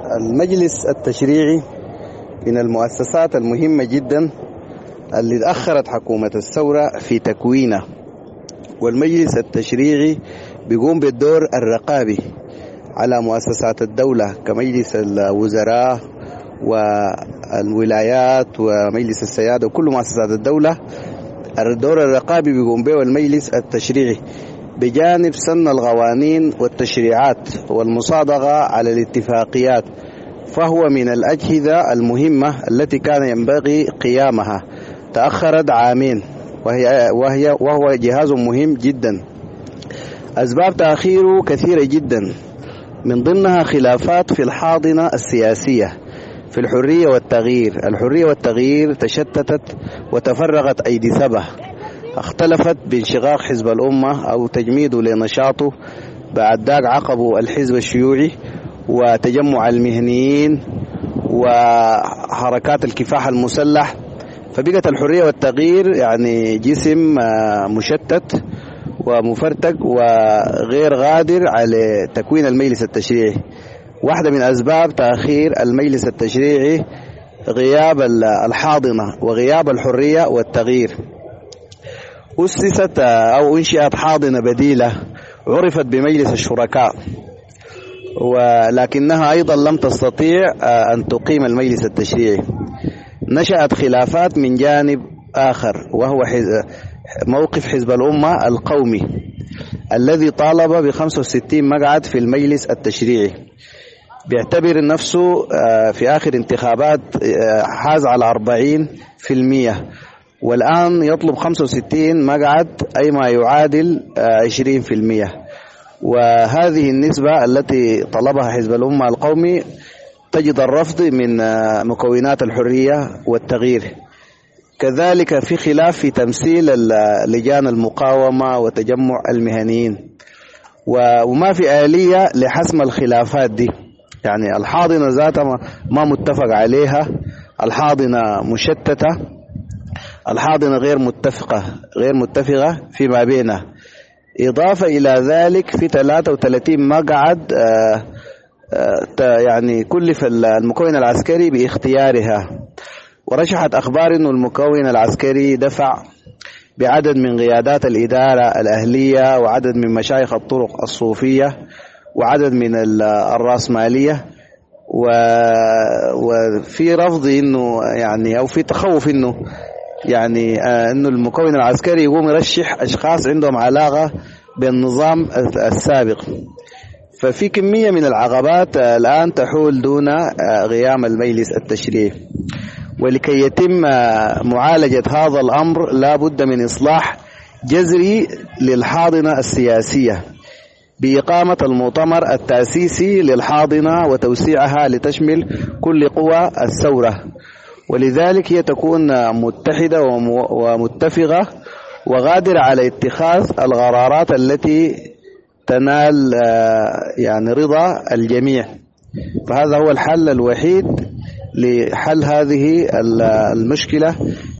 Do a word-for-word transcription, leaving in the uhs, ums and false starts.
المجلس التشريعي من المؤسسات المهمة جدا اللي تأخرت حكومة الثورة في تكوينه، والمجلس التشريعي بيقوم بالدور الرقابي على مؤسسات الدولة كمجلس الوزراء والولايات ومجلس السيادة وكل مؤسسات الدولة. الدور الرقابي بيقوم به المجلس التشريعي بجانب سن القوانين والتشريعات والمصادقة على الاتفاقيات، فهو من الأجهزة المهمة التي كان ينبغي قيامها. تأخرت عامين وهي وهي وهو جهاز مهم جدا. أسباب تأخيره كثيرة جدا، من ضمنها خلافات في الحاضنة السياسية في الحرية والتغيير. الحرية والتغيير تشتتت وتفرغت أيدي سبه، اختلفت بانشقاق حزب الأمة أو تجميده لنشاطه، بعد ذاك عقبوا الحزب الشيوعي وتجمع المهنيين وحركات الكفاح المسلح، فبقت الحرية والتغيير يعني جسم مشتت ومفرتق وغير قادر على تكوين المجلس التشريعي. واحدة من أسباب تأخير المجلس التشريعي غياب الحاضنة وغياب الحرية والتغيير. أسست أو انشئت حاضنة بديلة عرفت بمجلس الشركاء، ولكنها أيضا لم تستطيع أن تقيم المجلس التشريعي. نشأت خلافات من جانب آخر، وهو موقف حزب الأمة القومي الذي طالب ب خمسة وستين مقعد في المجلس التشريعي، بيعتبر نفسه في آخر انتخابات حاز على أربعين في المية، والآن يطلب خمسة وستين مقعد أي ما يعادل عشرين في المية. وهذه النسبة التي طلبها حزب الأمة القومي تجد الرفض من مكونات الحرية والتغيير. كذلك في خلاف في تمثيل لجان المقاومة وتجمع المهنيين، وما في آلية لحسم الخلافات دي. يعني الحاضنة ذاتها ما متفق عليها، الحاضنة مشتتة، الحاضنة غير متفقة غير متفقة فيما بينها. إضافة إلى ذلك في ثلاثة وثلاثين مقعد آآ آآ يعني كلف المكون العسكري باختيارها، ورشحت أخبار أن المكون العسكري دفع بعدد من قيادات الإدارة الأهلية وعدد من مشايخ الطرق الصوفية وعدد من الرأسمالية، وفي رفض إنه يعني أو في تخوف إنه يعني إنه المكون العسكري يقوم يرشح أشخاص عندهم علاقة بالنظام السابق. ففي كمية من العقبات الآن تحول دون قيام المجلس التشريعي. ولكي يتم معالجة هذا الأمر لا بد من إصلاح جذري للحاضنة السياسية بإقامة المؤتمر التأسيسي للحاضنة وتوسيعها لتشمل كل قوى الثورة، ولذلك هي تكون متحدة ومتفقة وقادرة على اتخاذ القرارات التي تنال يعني رضا الجميع. فهذا هو الحل الوحيد لحل هذه المشكلة